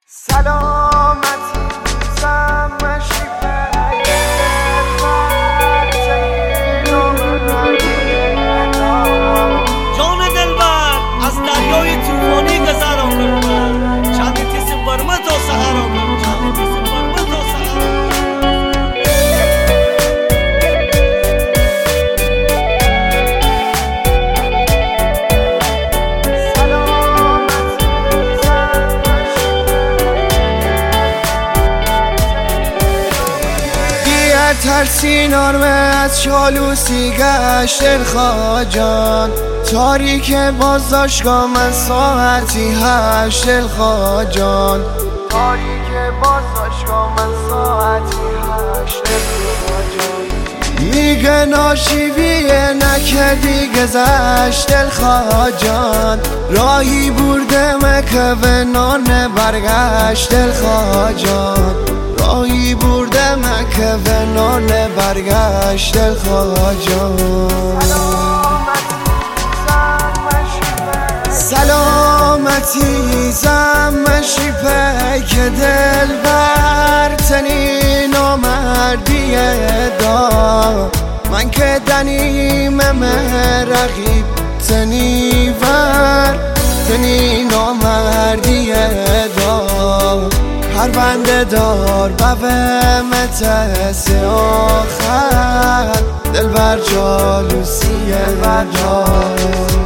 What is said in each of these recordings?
سلامتی سمشی جان دلبر از دریای طوفانی گذرا کن، چند تیز برمه تا سحرا کن، چند تیز برمه تا سحرا ترسی نرمه از چالوسی گشت دلخواه جان، تاریک بازداشتگاه من ساعتی هشت دلخواه جان، تاریک بازداشتگاه من ساعتی هشت دلخواه جان. میگه ناشیویه نکردی گذشت دلخواه جان، راهی برده مکه و نان برگشت دلخواه جان، راهی برده مکه و نان برگشت دلخواه جان. سلامتی زمشی پیک دل برتنی نامردیه دا، من که دنیم مرقیب تنی ور تنی نامردیه دا، پرونده دار بوه متس آخر دل بر جالوسیه دار.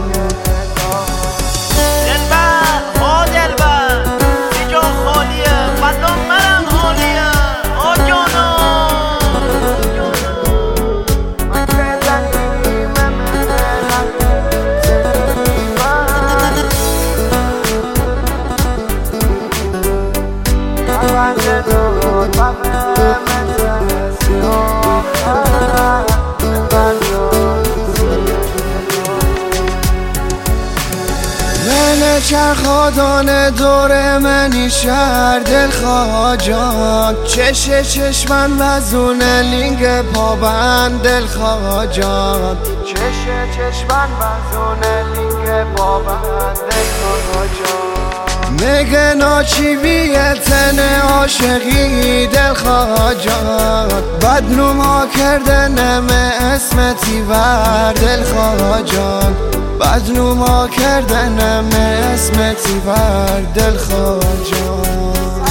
من چرخادان دور منی شهر دلخواه جان، چشمن وزون لینگ پابند دلخواه جان، چشمن وزون لینگ پابند دلخواه جان. میگه ناچیویه تن عاشقی دلخواه جان، بدنما کرده نمه اسمتی ور دلخواه جان، بدنما کرده نمه اسمتی ور دلخواه جان.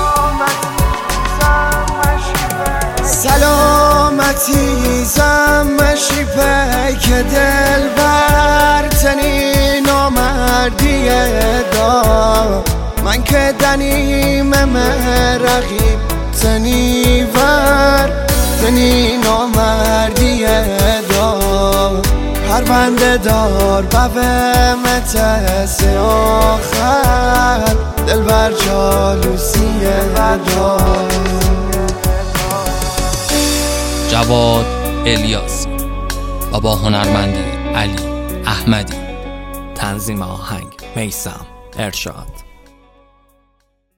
سلامتی زمشی پیک دل برتنی نامردیه دا، من که دنیم مرقیب تنی ور تنی نامردیه دا، پرونده دار بوه متس آخر دل بر جالوسیه دار. جواد الیاسی و با هنرمندی علی احمدی، تنظیم آهنگ میثم ارشاد.